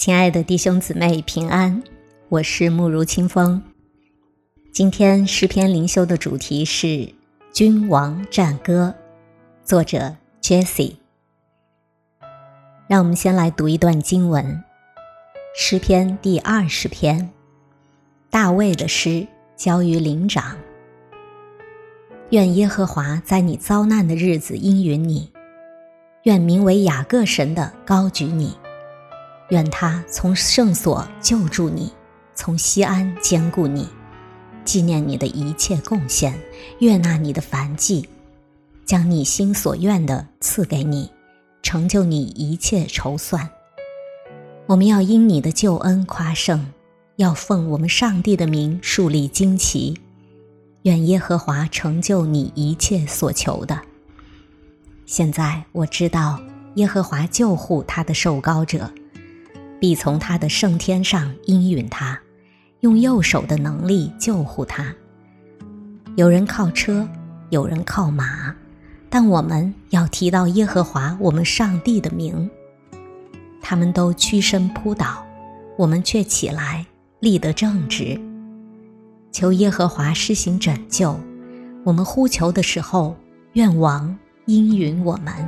亲爱的弟兄姊妹平安，我是慕如清风。今天诗篇灵修的主题是君王战歌，作者 Jesse。 让我们先来读一段经文，诗篇第20篇，大卫的诗交于灵长。愿耶和华在你遭难的日子应允你，愿名为雅各神的高举你，愿他从圣所救助你，从西安坚固你，纪念你的一切贡献，悦纳你的燔祭，将你心所愿的赐给你，成就你一切筹算。我们要因你的救恩夸胜，要奉我们上帝的名树立旌旗。愿耶和华成就你一切所求的。现在我知道耶和华救护他的受膏者，必从他的圣天上应允他，用右手的能力救护他。有人靠车，有人靠马，但我们要提到耶和华我们上帝的名。他们都屈身扑倒，我们却起来立得正直。求耶和华施行拯救，我们呼求的时候，愿王应允我们。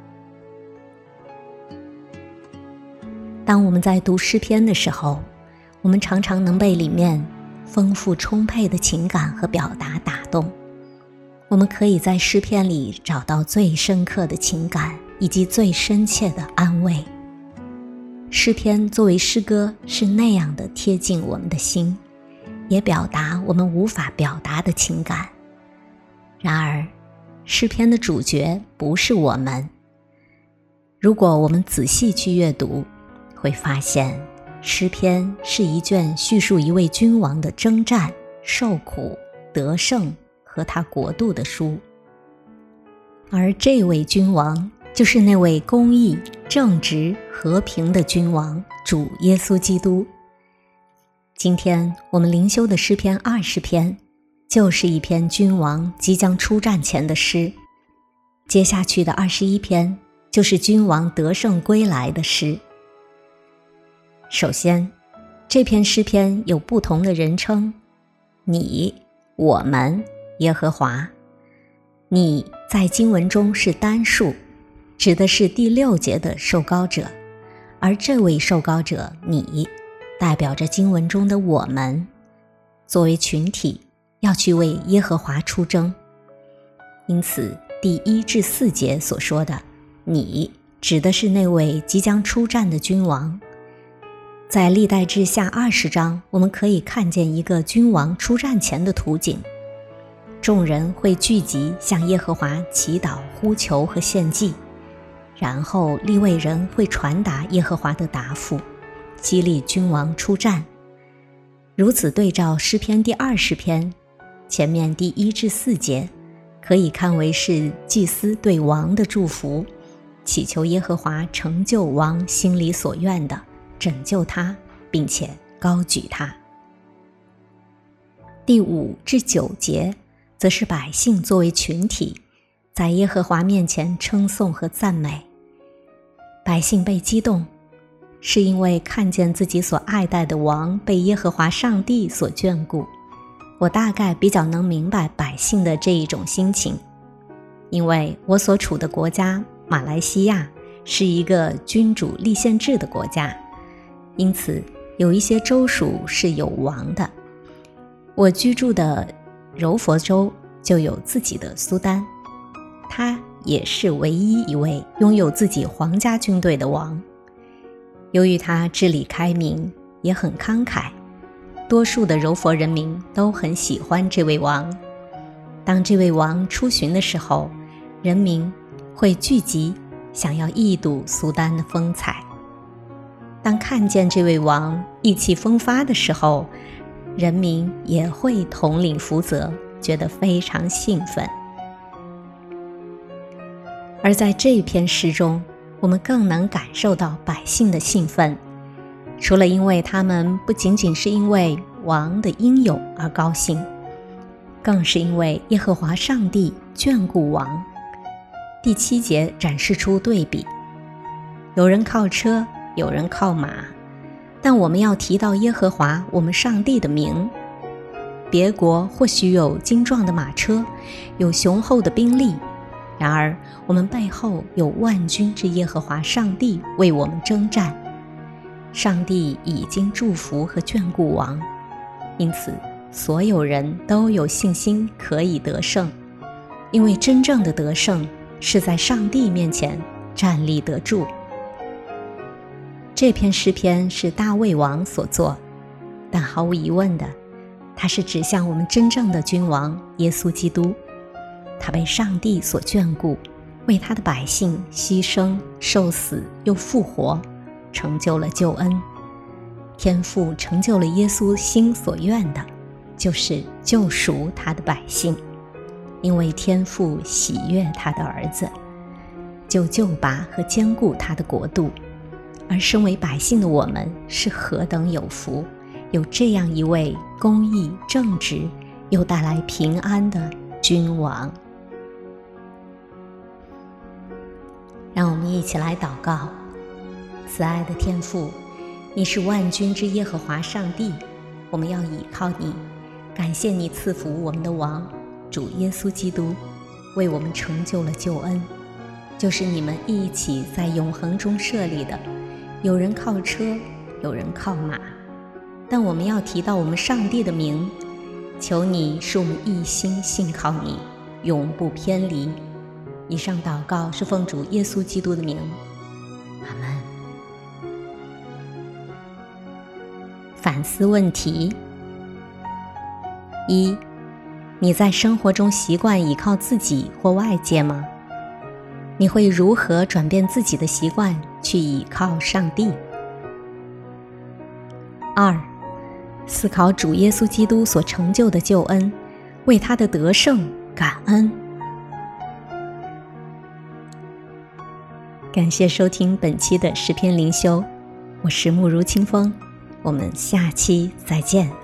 当我们在读诗篇的时候，我们常常能被里面丰富充沛的情感和表达打动。我们可以在诗篇里找到最深刻的情感以及最深切的安慰。诗篇作为诗歌是那样的贴近我们的心，也表达我们无法表达的情感。然而，诗篇的主角不是我们。如果我们仔细去阅读，会发现诗篇是一卷叙述一位君王的征战、受苦、得胜和他国度的书。而这位君王就是那位公义、正直、和平的君王，主耶稣基督。今天我们灵修的诗篇20篇，就是一篇君王即将出战前的诗。接下去的21篇，就是君王得胜归来的诗。首先，这篇诗篇有不同的人称，你、我们、耶和华。你在经文中是单数，指的是第6节的受膏者，而这位受膏者你代表着经文中的我们，作为群体要去为耶和华出征。因此第1至4节所说的你指的是那位即将出战的君王。在历代志下20章，我们可以看见一个君王出战前的图景。众人会聚集向耶和华祈祷、呼求和献祭，然后利未人会传达耶和华的答复，激励君王出战。如此对照诗篇第20篇，前面第1至4节，可以看为是祭司对王的祝福，祈求耶和华成就王心里所愿的，拯救他，并且高举他。第5至9节，则是百姓作为群体，在耶和华面前称颂和赞美。百姓被激动，是因为看见自己所爱戴的王被耶和华上帝所眷顾。我大概比较能明白百姓的这一种心情，因为我所处的国家马来西亚是一个君主立宪制的国家，因此有一些州属是有王的。我居住的柔佛州就有自己的苏丹，他也是唯一一位拥有自己皇家军队的王。由于他治理开明，也很慷慨，多数的柔佛人民都很喜欢这位王。当这位王出巡的时候，人民会聚集，想要一睹苏丹的风采。当看见这位王意气风发的时候，人民也会统领福泽，觉得非常兴奋。而在这篇诗中，我们更能感受到百姓的兴奋，除了因为他们不仅仅是因为王的英勇而高兴，更是因为耶和华上帝眷顾王。第7节展示出对比，有人靠车，有人靠马， 但我们要提到耶和华我们上帝的名。别国或许有精壮的马车，有雄厚的兵力，然而我们背后有万军之耶和华上帝为我们征战。上帝已经祝福和眷顾王，因此所有人都有信心可以得胜，因为真正的得胜是在上帝面前站立得住。这篇诗篇是大卫王所作，但毫无疑问的，它是指向我们真正的君王耶稣基督。他被上帝所眷顾，为他的百姓牺牲、受死又复活，成就了救恩。天父成就了耶稣心所愿的，就是救赎他的百姓，因为天父喜悦他的儿子，救拔和坚固他的国度。而身为百姓的我们是何等有福，有这样一位公义正直又带来平安的君王。让我们一起来祷告。慈爱的天父，你是万军之耶和华上帝，我们要倚靠你，感谢你赐福我们的王主耶稣基督，为我们成就了救恩，就是你们一起在永恒中设立的。有人靠车，有人靠马，但我们要提到我们上帝的名，求你使我们一心信靠你，永不偏离。以上祷告是奉主耶稣基督的名，阿们。反思问题：一，你在生活中习惯依靠自己或外界吗？你会如何转变自己的习惯去倚靠上帝？二，思考主耶稣基督所成就的救恩，为他的得胜感恩。感谢收听本期的诗篇灵修，我是慕如清风，我们下期再见。